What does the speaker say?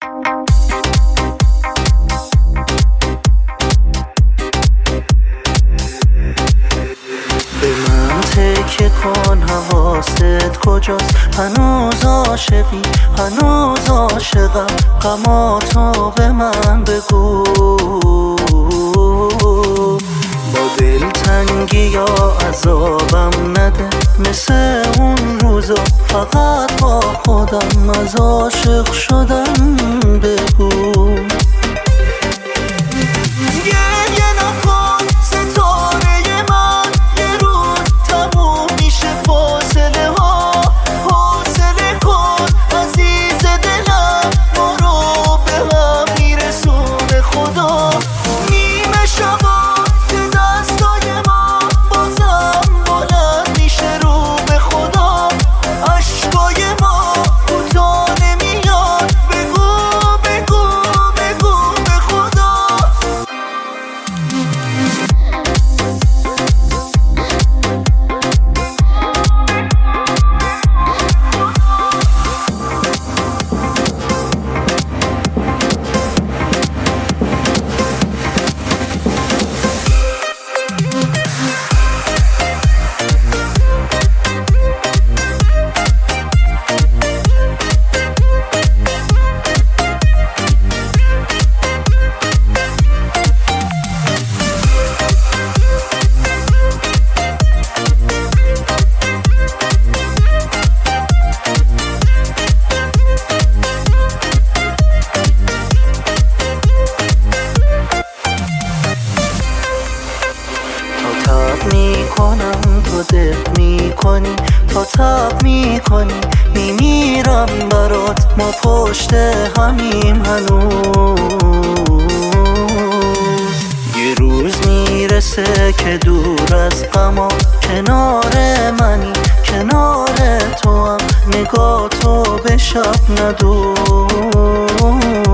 به من تکیه کن، حواست کجاست؟ هنوز عاشقی، هنوز عاشقم. غماتو به من بگو، با دلتنگی یا عذابم نده مثل اون روزا. فقط با خودم از عاشق شدن بگو. میکنم تو دل میکنی، تا تب میکنی میمیرم برات. ما پشت همیم هنوز. یه روز میرسه که دور از غما کنار منی، کنار تو هم. نگاه تو به شب ندوز.